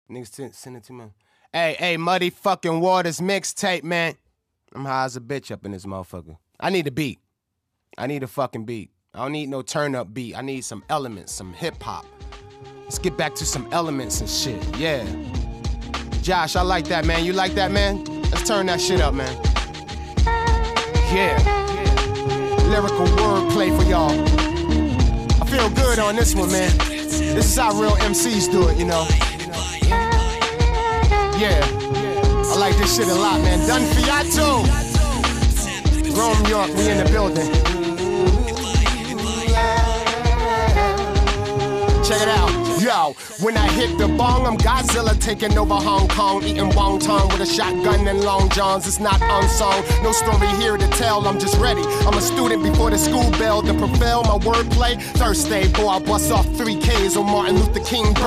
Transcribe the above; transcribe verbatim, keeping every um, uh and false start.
Niggas send, send it to me. Hey, hey, Muddy fucking Waters mixtape, man. I'm high as a bitch up in this motherfucker. I need a beat. I need a fucking beat. I don't need no turn-up beat. I need some elements, some hip-hop. Let's get back to some elements and shit, yeah. Josh, I like that, man. You like that, man? Let's turn that shit up, man. Yeah. Lyrical wordplay for y'all. I feel good on this one, man. This is how real M Cs do it, you know? Yeah. I like this shit a lot, man. Done Fiato. Rome, York, we in the building. Check it out. Yo, when I hit the bong, I'm Godzilla taking over Hong Kong, eating wonton with a shotgun and long johns. It's not unsung, no story here to tell. I'm just ready. I'm a student before the school bell to propel my wordplay. Thursday, boy, I bust off three Ks on Martin Luther King.